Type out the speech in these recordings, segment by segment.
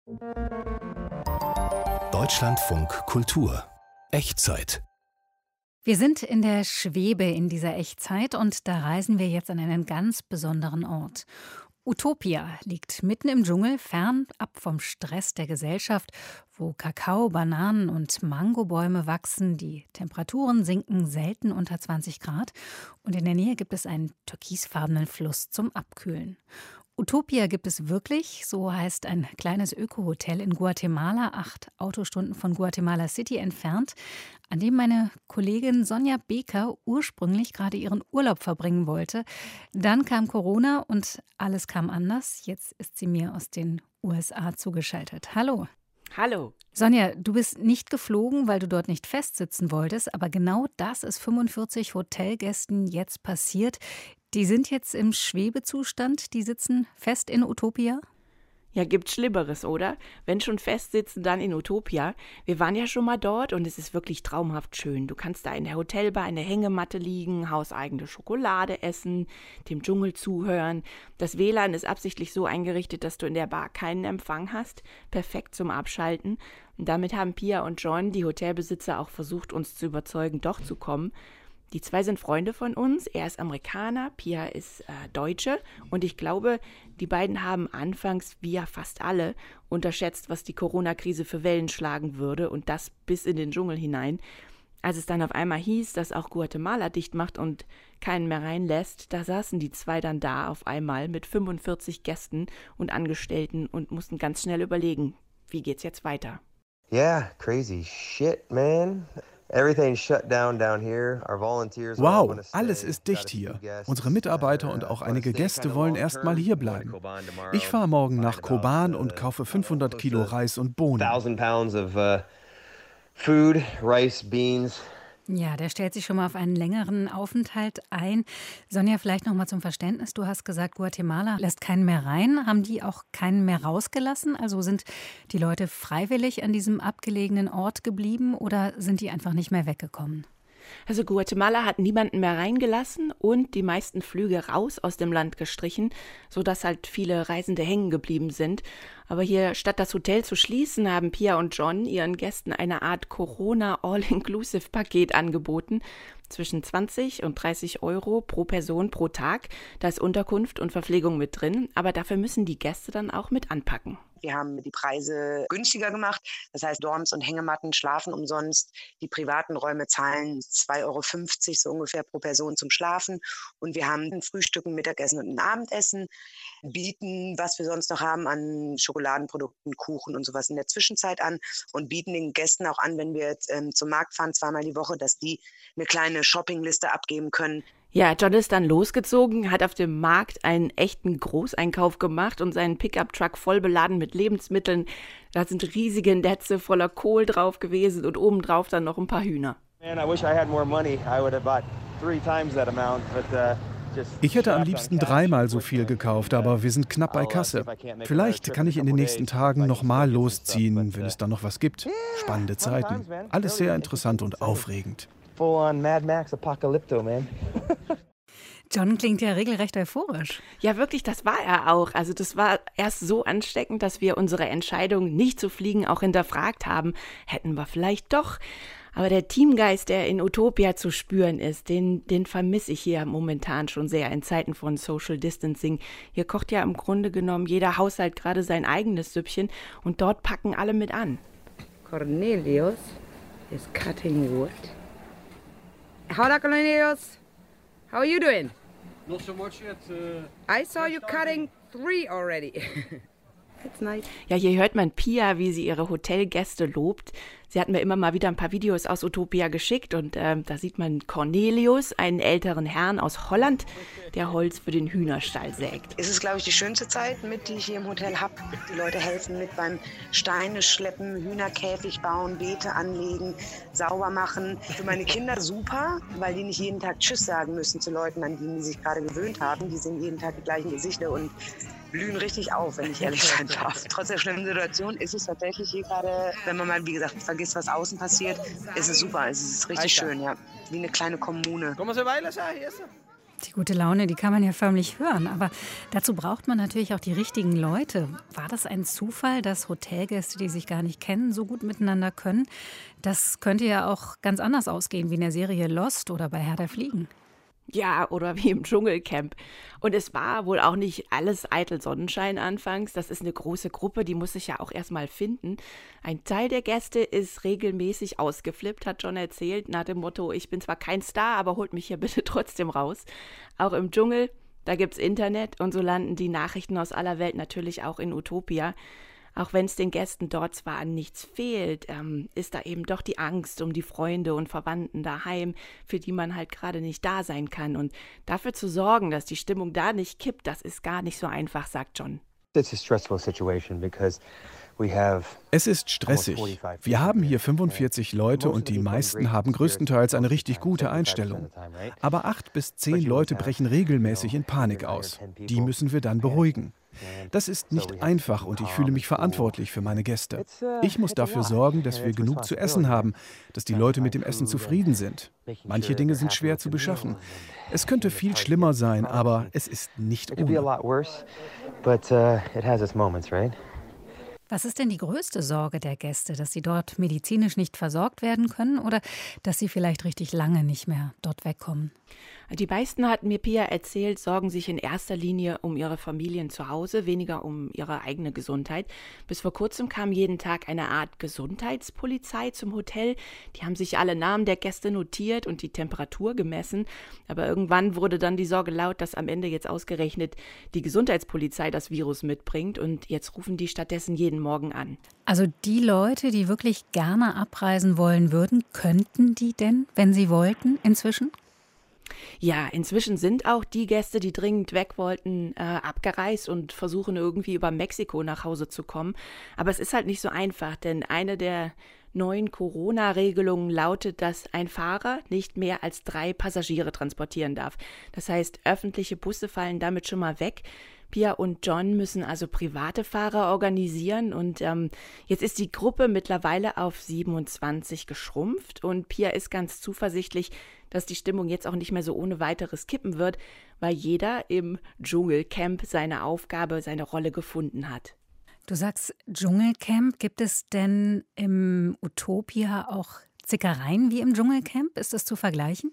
Deutschlandfunk Kultur. Echtzeit. Wir sind in der Schwebe in dieser Echtzeit und da reisen wir jetzt an einen ganz besonderen Ort. Utopia liegt mitten im Dschungel, fernab vom Stress der Gesellschaft, wo Kakao, Bananen und Mangobäume wachsen. Die Temperaturen sinken selten unter 20 Grad und in der Nähe gibt es einen türkisfarbenen Fluss zum Abkühlen. Utopia gibt es wirklich, so heißt ein kleines Öko-Hotel in Guatemala, 8 Autostunden von Guatemala City entfernt, an dem meine Kollegin Sonja Beker ursprünglich gerade ihren Urlaub verbringen wollte. Dann kam Corona und alles kam anders. Jetzt ist sie mir aus den USA zugeschaltet. Hallo. Hallo. Sonja, du bist nicht geflogen, weil du dort nicht festsitzen wolltest, aber genau das ist 45 Hotelgästen jetzt passiert. Die sind jetzt im Schwebezustand, die sitzen fest in Utopia? Ja, gibt's Schlimmeres, oder? Wenn schon festsitzen, dann in Utopia. Wir waren ja schon mal dort und es ist wirklich traumhaft schön. Du kannst da in der Hotelbar in der Hängematte liegen, hauseigene Schokolade essen, dem Dschungel zuhören. Das WLAN ist absichtlich so eingerichtet, dass du in der Bar keinen Empfang hast. Perfekt zum Abschalten. Und damit haben Pia und John, die Hotelbesitzer, auch versucht, uns zu überzeugen, doch zu kommen. Die zwei sind Freunde von uns. Er ist Amerikaner, Pia ist Deutsche. Und ich glaube, die beiden haben anfangs, wie ja fast alle, unterschätzt, was die Corona-Krise für Wellen schlagen würde. Und das bis in den Dschungel hinein. Als es dann auf einmal hieß, dass auch Guatemala dicht macht und keinen mehr reinlässt, da saßen die zwei dann da auf einmal mit 45 Gästen und Angestellten und mussten ganz schnell überlegen, wie geht's jetzt weiter? Yeah, crazy shit, man. Wow, alles ist dicht hier. Unsere Mitarbeiter und auch einige Gäste wollen erst mal hier bleiben. Ich fahre morgen nach Koban und kaufe 500 Kilo Reis und Bohnen. 1,000 pounds of food, rice, beans. Ja, der stellt sich schon mal auf einen längeren Aufenthalt ein. Sonja, vielleicht noch mal zum Verständnis. Du hast gesagt, Guatemala lässt keinen mehr rein. Haben die auch keinen mehr rausgelassen? Also sind die Leute freiwillig an diesem abgelegenen Ort geblieben oder sind die einfach nicht mehr weggekommen? Also Guatemala hat niemanden mehr reingelassen und die meisten Flüge raus aus dem Land gestrichen, sodass halt viele Reisende hängen geblieben sind. Aber hier, statt das Hotel zu schließen, haben Pia und John ihren Gästen eine Art Corona-All-Inclusive-Paket angeboten. Zwischen 20 und 30 Euro pro Person pro Tag. Da ist Unterkunft und Verpflegung mit drin. Aber dafür müssen die Gäste dann auch mit anpacken. Wir haben die Preise günstiger gemacht. Das heißt, Dorms und Hängematten schlafen umsonst. Die privaten Räume zahlen 2,50 Euro so ungefähr pro Person zum Schlafen. Und wir haben ein Frühstück, ein Mittagessen und ein Abendessen. Bieten, was wir sonst noch haben an Schokoladenprodukten, Kuchen und sowas in der Zwischenzeit an. Und bieten den Gästen auch an, wenn wir jetzt zum Markt fahren, 2-mal die Woche, dass die eine kleine Shoppingliste abgeben können. Ja, John ist dann losgezogen, hat auf dem Markt einen echten Großeinkauf gemacht und seinen Pickup-Truck voll beladen mit Lebensmitteln. Da sind riesige Netze voller Kohl drauf gewesen und obendrauf dann noch ein paar Hühner. Ich hätte am liebsten 3-mal so viel gekauft, aber wir sind knapp bei Kasse. Vielleicht kann ich in den nächsten Tagen nochmal losziehen, wenn es dann noch was gibt. Spannende Zeiten. Alles sehr interessant und aufregend. Full-on Mad Max Apocalypto, man. John klingt ja regelrecht euphorisch. Ja, wirklich, das war er auch. Also das war erst so ansteckend, dass wir unsere Entscheidung, nicht zu fliegen, auch hinterfragt haben. Hätten wir vielleicht doch. Aber der Teamgeist, der in Utopia zu spüren ist, den vermisse ich hier momentan schon sehr in Zeiten von Social Distancing. Hier kocht ja im Grunde genommen jeder Haushalt gerade sein eigenes Süppchen und dort packen alle mit an. Cornelius is cutting wood. Hola, Cornelius. How are you doing? Not so much yet. I saw you cutting 3 already. That's nice. Ja, hier hört man Pia, wie sie ihre Hotelgäste lobt. Sie hat mir immer mal wieder ein paar Videos aus Utopia geschickt und da sieht man Cornelius, einen älteren Herrn aus Holland, der Holz für den Hühnerstall sägt. Es ist, glaube ich, die schönste Zeit, die ich hier im Hotel habe. Die Leute helfen mit beim Steine schleppen, Hühnerkäfig bauen, Beete anlegen, sauber machen. Für meine Kinder super, weil die nicht jeden Tag Tschüss sagen müssen zu Leuten, an die sich gerade gewöhnt haben. Die sehen jeden Tag die gleichen Gesichter und blühen richtig auf, wenn ich ehrlich sein darf. Trotz der schlimmen Situation ist es tatsächlich hier gerade, wenn man mal, wie gesagt, vergisst, was außen passiert, ist es super. Es ist richtig schön, ja. Wie eine kleine Kommune. Die gute Laune, die kann man ja förmlich hören. Aber dazu braucht man natürlich auch die richtigen Leute. War das ein Zufall, dass Hotelgäste, die sich gar nicht kennen, so gut miteinander können? Das könnte ja auch ganz anders ausgehen, wie in der Serie Lost oder bei Herr der Fliegen. Ja, oder wie im Dschungelcamp. Und es war wohl auch nicht alles eitel Sonnenschein anfangs. Das ist eine große Gruppe, die muss sich ja auch erstmal finden. Ein Teil der Gäste ist regelmäßig ausgeflippt, hat John erzählt, nach dem Motto, ich bin zwar kein Star, aber holt mich hier bitte trotzdem raus. Auch im Dschungel, da gibt's Internet und so landen die Nachrichten aus aller Welt natürlich auch in Utopia. Auch wenn es den Gästen dort zwar an nichts fehlt, ist da eben doch die Angst um die Freunde und Verwandten daheim, für die man halt gerade nicht da sein kann. Und dafür zu sorgen, dass die Stimmung da nicht kippt, das ist gar nicht so einfach, sagt John. Es ist stressig. Wir haben hier 45 Leute und die meisten haben größtenteils eine richtig gute Einstellung. Aber 8 bis 10 Leute brechen regelmäßig in Panik aus. Die müssen wir dann beruhigen. Das ist nicht einfach und ich fühle mich verantwortlich für meine Gäste. Ich muss dafür sorgen, dass wir genug zu essen haben, dass die Leute mit dem Essen zufrieden sind. Manche Dinge sind schwer zu beschaffen. Es könnte viel schlimmer sein, aber es ist nicht ohne. Was ist denn die größte Sorge der Gäste, dass sie dort medizinisch nicht versorgt werden können oder dass sie vielleicht richtig lange nicht mehr dort wegkommen? Die meisten, hat mir Pia erzählt, sorgen sich in erster Linie um ihre Familien zu Hause, weniger um ihre eigene Gesundheit. Bis vor kurzem kam jeden Tag eine Art Gesundheitspolizei zum Hotel. Die haben sich alle Namen der Gäste notiert und die Temperatur gemessen. Aber irgendwann wurde dann die Sorge laut, dass am Ende jetzt ausgerechnet die Gesundheitspolizei das Virus mitbringt. Und jetzt rufen die stattdessen jeden Morgen an. Also die Leute, die wirklich gerne abreisen wollen würden, könnten die denn, wenn sie wollten, inzwischen? Ja, inzwischen sind auch die Gäste, die dringend weg wollten, abgereist und versuchen irgendwie über Mexiko nach Hause zu kommen. Aber es ist halt nicht so einfach, denn eine der neuen Corona-Regelungen lautet, dass ein Fahrer nicht mehr als 3 Passagiere transportieren darf. Das heißt, öffentliche Busse fallen damit schon mal weg. Pia und John müssen also private Fahrer organisieren und jetzt ist die Gruppe mittlerweile auf 27 geschrumpft und Pia ist ganz zuversichtlich, dass die Stimmung jetzt auch nicht mehr so ohne weiteres kippen wird, weil jeder im Dschungelcamp seine Aufgabe, seine Rolle gefunden hat. Du sagst Dschungelcamp, gibt es denn im Utopia auch Zickereien wie im Dschungelcamp? Ist das zu vergleichen?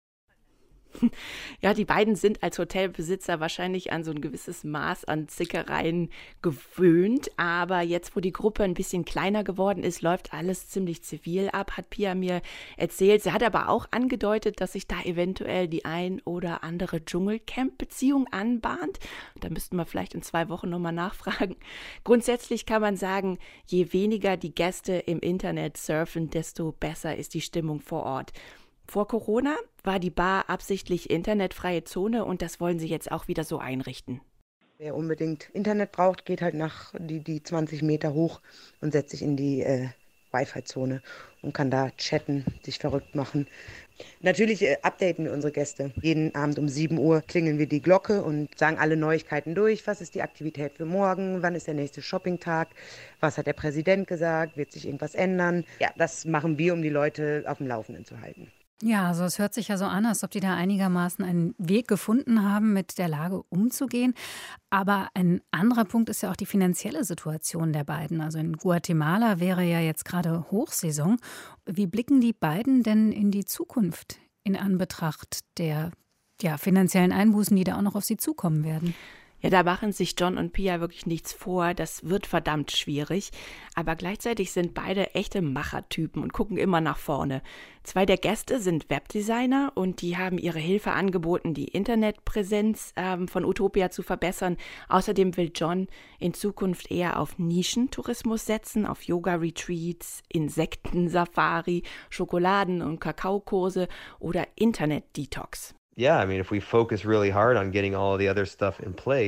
Ja, die beiden sind als Hotelbesitzer wahrscheinlich an so ein gewisses Maß an Zickereien gewöhnt. Aber jetzt, wo die Gruppe ein bisschen kleiner geworden ist, läuft alles ziemlich zivil ab, hat Pia mir erzählt. Sie hat aber auch angedeutet, dass sich da eventuell die ein oder andere Dschungelcamp-Beziehung anbahnt. Da müssten wir vielleicht in 2 Wochen nochmal nachfragen. Grundsätzlich kann man sagen, je weniger die Gäste im Internet surfen, desto besser ist die Stimmung vor Ort. Vor Corona war die Bar absichtlich internetfreie Zone und das wollen sie jetzt auch wieder so einrichten. Wer unbedingt Internet braucht, geht halt nach die 20 Meter hoch und setzt sich in die Wi-Fi-Zone und kann da chatten, sich verrückt machen. Natürlich updaten wir unsere Gäste. Jeden Abend um 7 Uhr klingeln wir die Glocke und sagen alle Neuigkeiten durch. Was ist die Aktivität für morgen? Wann ist der nächste Shoppingtag? Was hat der Präsident gesagt? Wird sich irgendwas ändern? Ja, das machen wir, um die Leute auf dem Laufenden zu halten. Ja, also es hört sich ja so an, als ob die da einigermaßen einen Weg gefunden haben, mit der Lage umzugehen. Aber ein anderer Punkt ist ja auch die finanzielle Situation der beiden. Also in Guatemala wäre ja jetzt gerade Hochsaison. Wie blicken die beiden denn in die Zukunft in Anbetracht der finanziellen Einbußen, die da auch noch auf sie zukommen werden? Ja, da machen sich John und Pia wirklich nichts vor. Das wird verdammt schwierig. Aber gleichzeitig sind beide echte Machertypen und gucken immer nach vorne. 2 der Gäste sind Webdesigner und die haben ihre Hilfe angeboten, die Internetpräsenz von Utopia zu verbessern. Außerdem will John in Zukunft eher auf Nischentourismus setzen, auf Yoga-Retreats, Insekten-Safari, Schokoladen- und Kakaokurse oder Internet-Detox. Yeah, I mean, if we focus really hard on getting all the other stuff in place,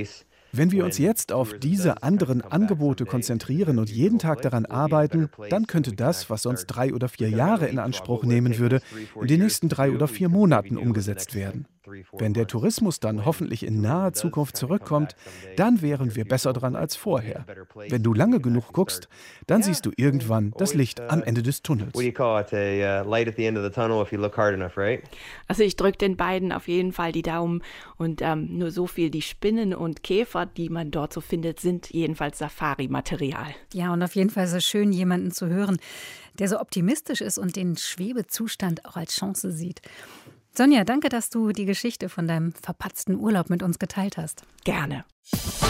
Wenn wir uns jetzt auf diese anderen Angebote konzentrieren und jeden Tag daran arbeiten, dann könnte das, was sonst 3 oder 4 Jahre in Anspruch nehmen würde, in den nächsten 3 oder 4 Monaten umgesetzt werden. Wenn der Tourismus dann hoffentlich in naher Zukunft zurückkommt, dann wären wir besser dran als vorher. Wenn du lange genug guckst, dann siehst du irgendwann das Licht am Ende des Tunnels. Also ich drücke den beiden auf jeden Fall die Daumen und nur so viel, die Spinnen und Käfer, die man dort so findet, sind jedenfalls Safari-Material. Ja, und auf jeden Fall ist es schön, jemanden zu hören, der so optimistisch ist und den Schwebezustand auch als Chance sieht. Sonja, danke, dass du die Geschichte von deinem verpatzten Urlaub mit uns geteilt hast. Gerne.